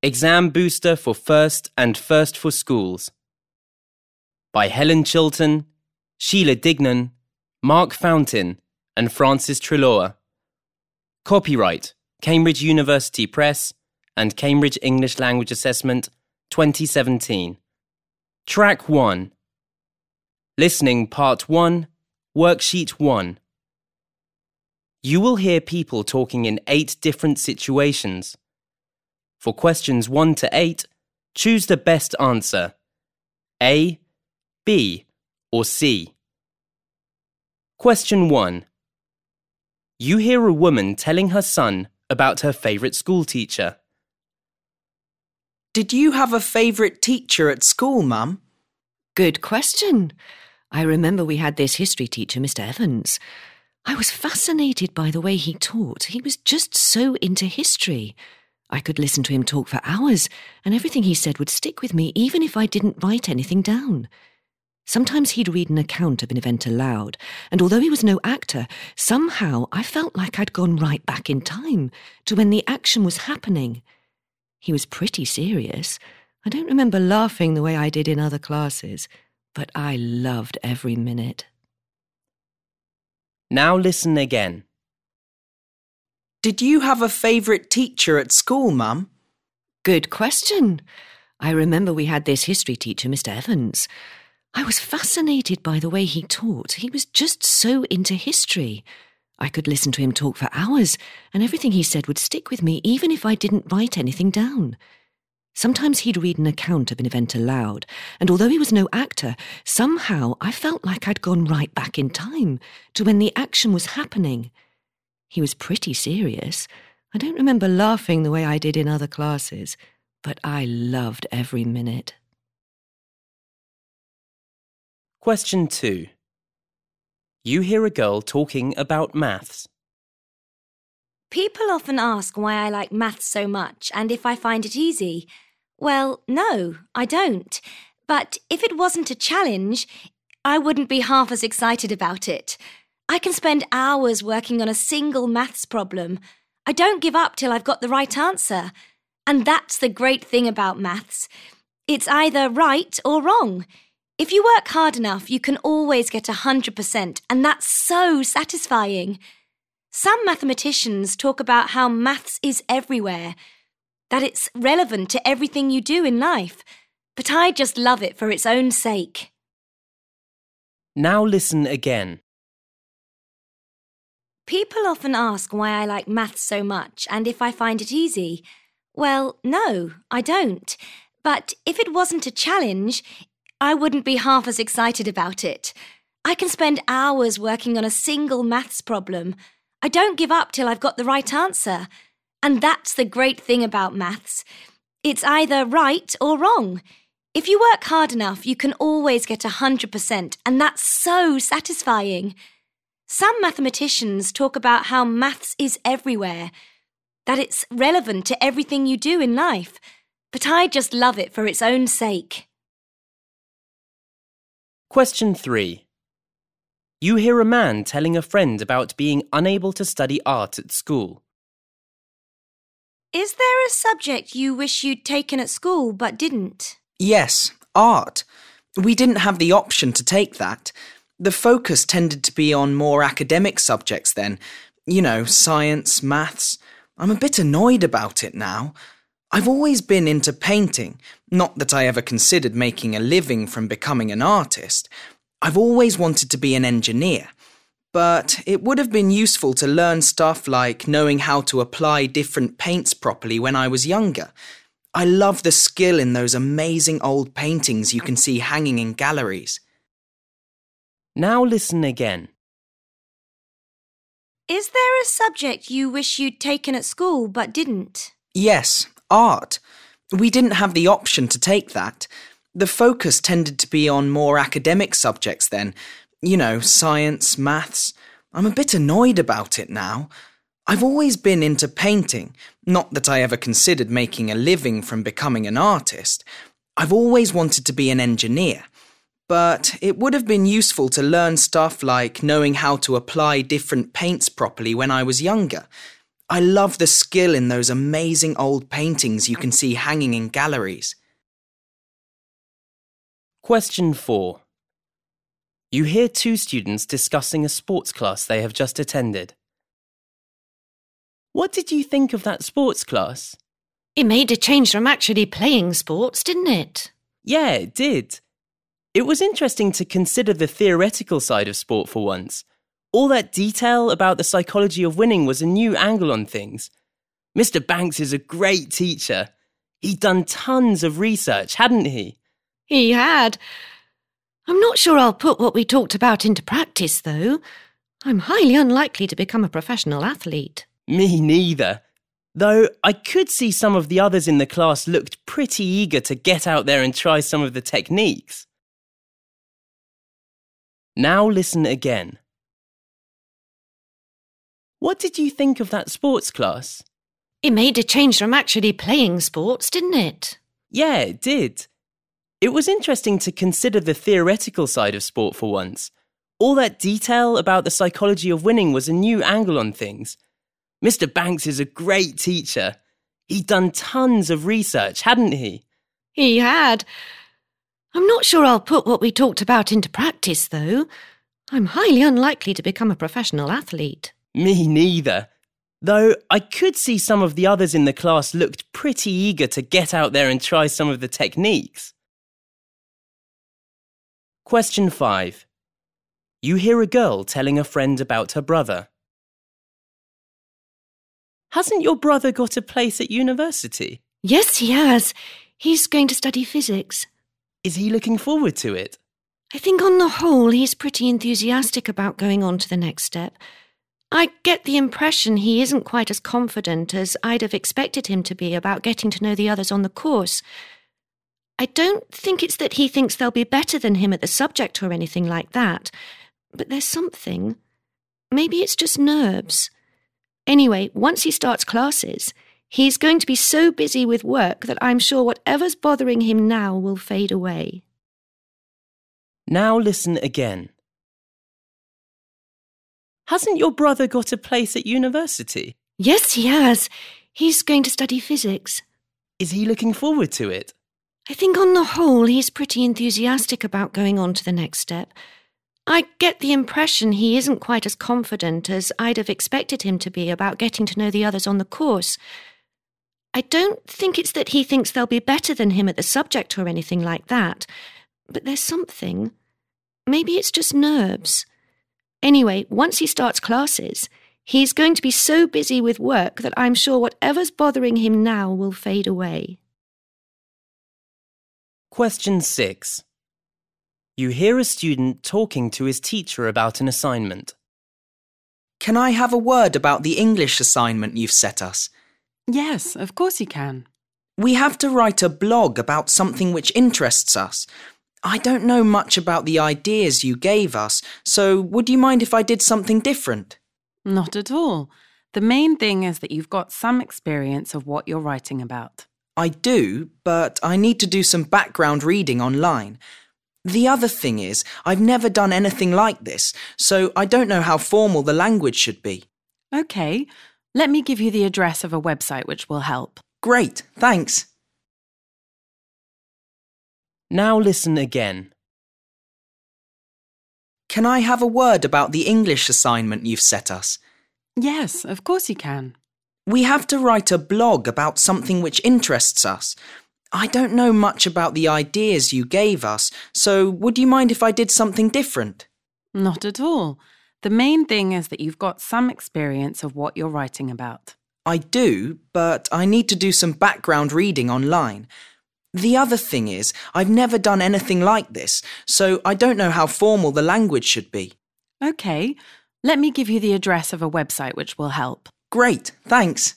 Exam Booster for First and First for Schools by Helen Chilton, Sheila Dignan, Mark Fountain and Francis Treloar. Copyright Cambridge University Press and Cambridge English Language Assessment 2017. Track 1. Listening Part 1, Worksheet 1. You will hear people talking in 8 different situations. For questions 1 to 8, choose the best answer, A, B, or C. Question 1. You hear a woman telling her son about her favourite school teacher. Did you have a favourite teacher at school, Mum? Good question. I remember we had this history teacher, Mr. Evans. I was fascinated by the way he taught. He was just so into history. I could listen to him talk for hours, and everything he said would stick with me even if I didn't write anything down. Sometimes he'd read an account of an event aloud, and although he was no actor, somehow I felt like I'd gone right back in time to when the action was happening. He was pretty serious. I don't remember laughing the way I did in other classes, but I loved every minute. Now listen again. Did you have a favourite teacher at school, Mum? Good question. I remember we had this history teacher, Mr. Evans. I was fascinated by the way he taught. He was just so into history. I could listen to him talk for hours, and everything he said would stick with me even if I didn't write anything down. Sometimes he'd read an account of an event aloud, and although he was no actor, somehow I felt like I'd gone right back in time to when the action was happening. He was pretty serious. I don't remember laughing the way I did in other classes, but I loved every minute. Question 2. You hear a girl talking about maths. People often ask why I like maths so much and if I find it easy. Well, no, I don't. But if it wasn't a challenge, I wouldn't be half as excited about it. I can spend hours working on a single maths problem. I don't give up till I've got the right answer. And that's the great thing about maths. It's either right or wrong. If you work hard enough, you can always get 100%, and that's so satisfying. Some mathematicians talk about how maths is everywhere, that it's relevant to everything you do in life, but I just love it for its own sake. Now listen again. People often ask why I like maths so much and if I find it easy. Well, no, I don't. But if it wasn't a challenge, I wouldn't be half as excited about it. I can spend hours working on a single maths problem. I don't give up till I've got the right answer. And that's the great thing about maths. It's either right or wrong. If you work hard enough, you can always get 100%, and that's so satisfying. Some mathematicians talk about how maths is everywhere, that it's relevant to everything you do in life, but I just love it for its own sake. Question 3. You hear a man telling a friend about being unable to study art at school. Is there a subject you wish you'd taken at school but didn't? Yes, art. We didn't have the option to take that. The focus tended to be on more academic subjects then. You know, science, maths. I'm a bit annoyed about it now. I've always been into painting. Not that I ever considered making a living from becoming an artist. I've always wanted to be an engineer. But it would have been useful to learn stuff like knowing how to apply different paints properly when I was younger. I love the skill in those amazing old paintings you can see hanging in galleries. Now listen again. Is there a subject you wish you'd taken at school but didn't? Yes, art. We didn't have the option to take that. The focus tended to be on more academic subjects then. You know, science, maths. I'm a bit annoyed about it now. I've always been into painting. Not that I ever considered making a living from becoming an artist. I've always wanted to be an engineer. But it would have been useful to learn stuff like knowing how to apply different paints properly when I was younger. I love the skill in those amazing old paintings you can see hanging in galleries. Question 4. You hear two students discussing a sports class they have just attended. What did you think of that sports class? It made a change from actually playing sports, didn't it? Yeah, it did. It was interesting to consider the theoretical side of sport for once. All that detail about the psychology of winning was a new angle on things. Mr. Banks is a great teacher. He'd done tons of research, hadn't he? He had. I'm not sure I'll put what we talked about into practice, though. I'm highly unlikely to become a professional athlete. Me neither. Though I could see some of the others in the class looked pretty eager to get out there and try some of the techniques. Now listen again. What did you think of that sports class? It made a change from actually playing sports, didn't it? Yeah, it did. It was interesting to consider the theoretical side of sport for once. All that detail about the psychology of winning was a new angle on things. Mr. Banks is a great teacher. He'd done tons of research, hadn't he? He had. I'm not sure I'll put what we talked about into practice, though. I'm highly unlikely to become a professional athlete. Me neither. Though I could see some of the others in the class looked pretty eager to get out there and try some of the techniques. Question 5. You hear a girl telling a friend about her brother. Hasn't your brother got a place at university? Yes, he has. He's going to study physics. Is he looking forward to it? I think on the whole he's pretty enthusiastic about going on to the next step. I get the impression he isn't quite as confident as I'd have expected him to be about getting to know the others on the course. I don't think it's that he thinks they'll be better than him at the subject or anything like that, but there's something. Maybe it's just nerves. Anyway, once he starts classes, he's going to be so busy with work that I'm sure whatever's bothering him now will fade away. Now listen again. Hasn't your brother got a place at university? Yes, he has. He's going to study physics. Is he looking forward to it? I think on the whole he's pretty enthusiastic about going on to the next step. I get the impression he isn't quite as confident as I'd have expected him to be about getting to know the others on the course. I don't think it's that he thinks they'll be better than him at the subject or anything like that, but there's something. Maybe it's just nerves. Anyway, once he starts classes, he's going to be so busy with work that I'm sure whatever's bothering him now will fade away. Question 6. You hear a student talking to his teacher about an assignment. Can I have a word about the English assignment you've set us? Yes, of course you can. We have to write a blog about something which interests us. I don't know much about the ideas you gave us, so would you mind if I did something different? Not at all. The main thing is that you've got some experience of what you're writing about. I do, but I need to do some background reading online. The other thing is, I've never done anything like this, so I don't know how formal the language should be. OK, let me give you the address of a website which will help. Great, thanks. Now listen again. Can I have a word about the English assignment you've set us? Yes, of course you can. We have to write a blog about something which interests us. I don't know much about the ideas you gave us, so would you mind if I did something different? Not at all. The main thing is that you've got some experience of what you're writing about. I do, but I need to do some background reading online. The other thing is, I've never done anything like this, so I don't know how formal the language should be. OK, let me give you the address of a website which will help. Great, thanks.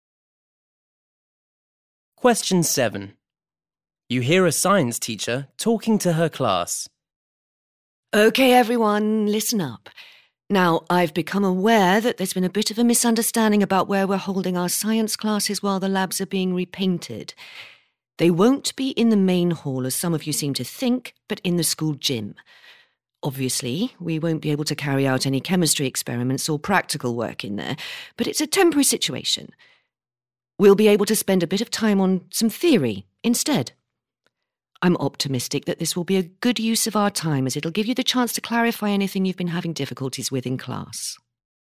Question 7. You hear a science teacher talking to her class. OK, everyone, listen up. Now, I've become aware that there's been a bit of a misunderstanding about where we're holding our science classes while the labs are being repainted. They won't be in the main hall, as some of you seem to think, but in the school gym. Obviously, we won't be able to carry out any chemistry experiments or practical work in there, but it's a temporary situation. We'll be able to spend a bit of time on some theory instead. I'm optimistic that this will be a good use of our time, as it'll give you the chance to clarify anything you've been having difficulties with in class.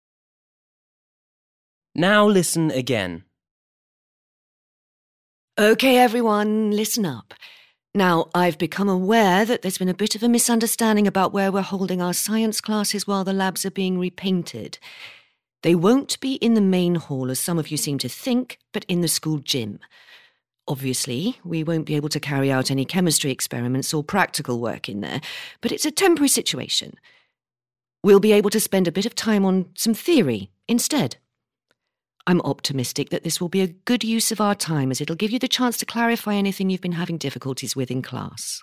Now listen again. OK, everyone, listen up. Now, I've become aware that there's been a bit of a misunderstanding about where we're holding our science classes while the labs are being repainted. They won't be in the main hall, as some of you seem to think, but in the school gym. Obviously, we won't be able to carry out any chemistry experiments or practical work in there, but it's a temporary situation. We'll be able to spend a bit of time on some theory instead. I'm optimistic that this will be a good use of our time, as it'll give you the chance to clarify anything you've been having difficulties with in class.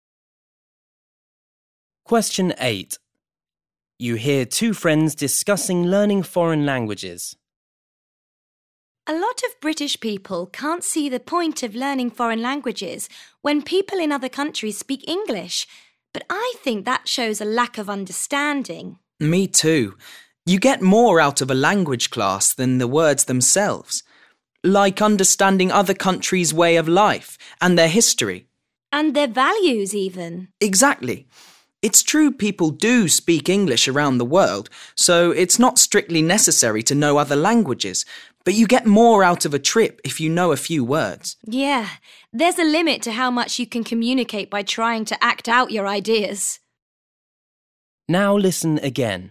Question 8. You hear two friends discussing learning foreign languages. A lot of British people can't see the point of learning foreign languages when people in other countries speak English, but I think that shows a lack of understanding. Me too. You get more out of a language class than the words themselves, like understanding other countries' way of life and their history. And their values even. Exactly. It's true people do speak English around the world, so it's not strictly necessary to know other languages, but you get more out of a trip if you know a few words. Yeah, there's a limit to how much you can communicate by trying to act out your ideas. Now listen again.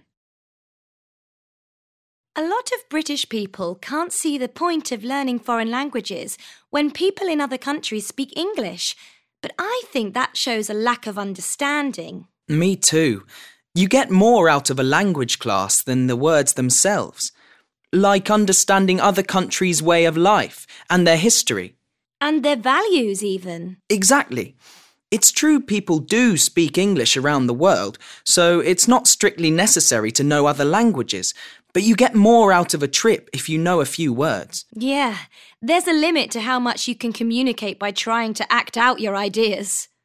A lot of British people can't see the point of learning foreign languages when people in other countries speak English, but I think that shows a lack of understanding. Me too. You get more out of a language class than the words themselves, like understanding other countries' way of life and their history. And their values even. Exactly. It's true people do speak English around the world, so it's not strictly necessary to know other languages, but you get more out of a trip if you know a few words. Yeah, there's a limit to how much you can communicate by trying to act out your ideas.